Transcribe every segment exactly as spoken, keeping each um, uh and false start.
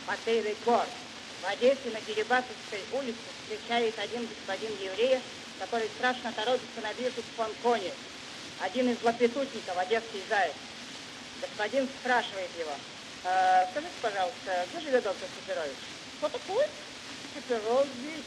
Потырый гор. В Одессе на Дерибасовской улице встречает один господин еврея, который страшно торопится на биржу в Фонконе. Один из лапетутников, одесский заяц. Господин спрашивает его: э, скажите, пожалуйста, где живет доктор Циферович? Кто такой? Циферович.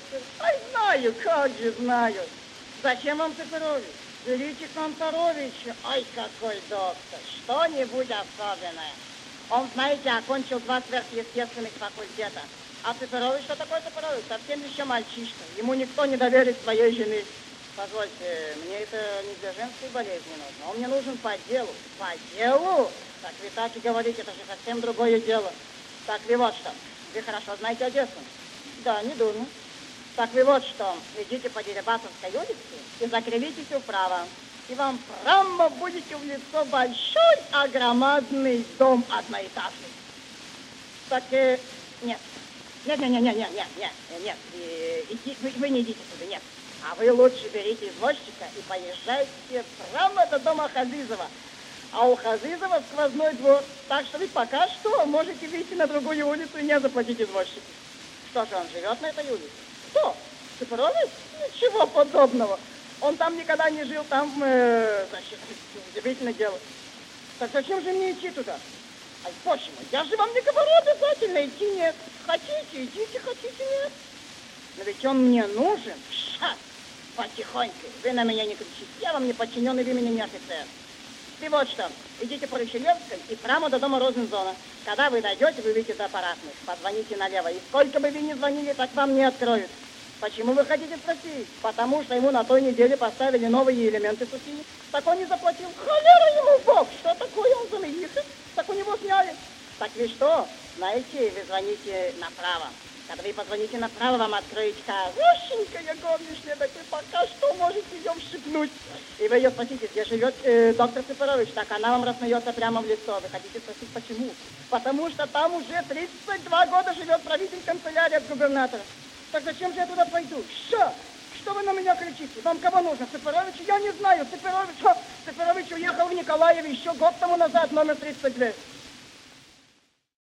Ай, знаю, как же знаю. Зачем вам Циферович? Берите Конторовича. Ай, какой доктор. Что-нибудь особенное. Он, знаете, окончил два сверхъестественных факультета. А Циферович, что такое Циферович? Совсем еще мальчишка. Ему никто не доверит своей жены. Позвольте, мне это не для женской болезни нужно. Он мне нужен по делу. По делу? Так вы так и говорите, это же совсем другое дело. Так вы вот что. Вы хорошо знаете Одессу? Да, не дурно. Так вы вот что. Идите по Дерибасовской улице и закривитесь вправо. И вам прямо будете в лицо большой, огромадный дом одноэтажный. Так, э, нет. Нет, нет, нет, нет, нет, нет, нет, нет. Э, иди, вы, вы не идите сюда, нет. А вы лучше берите извозчика и поезжайте прямо до дома Хазизова. А у Хазизова сквозной двор. Так что вы пока что можете выйти на другую улицу и не заплатить извозчику. Что же, он живет на этой улице? Кто? Циферович? Ничего подобного. Он там никогда не жил, там, э, значит, удивительное дело. Так зачем же мне идти туда? Ай, почему? Я же вам не говорю обязательно идти, нет. Хотите, идите, хотите, нет. Но ведь он мне нужен. Ша, потихоньку. Вы на меня не кричите. Я вам не подчиненный, вы меня не офицер. Ты вот что, идите по Рыщелевской и прямо до дома Розензона. Когда вы дойдете, вы выйдете до аппаратных. Позвоните налево. И сколько бы вы ни звонили, так вам не откроют. Почему вы хотите спросить? Потому что ему на той неделе поставили новые элементы сухие. Так он не заплатил. Холера ему бог! Что такое? Он заменился. Так у него сняли. Так вы что? Знаете, вы звоните направо. Когда вы позвоните направо, вам откроет хорошенькая горничная. Так вы пока что можете ее вшипнуть. И вы ее спросите, где живет э, доктор Циферович. Так она вам рассмеется прямо в лицо. Вы хотите спросить, почему? Потому что там уже тридцать два года живет правитель канцелярии от губернатора. Так зачем же я туда пойду? Что? Что вы на меня кричите? Вам кого нужно? Циферович? Я не знаю. Циферович, Циферович уехал в Николаев еще год тому назад, номер тридцать два.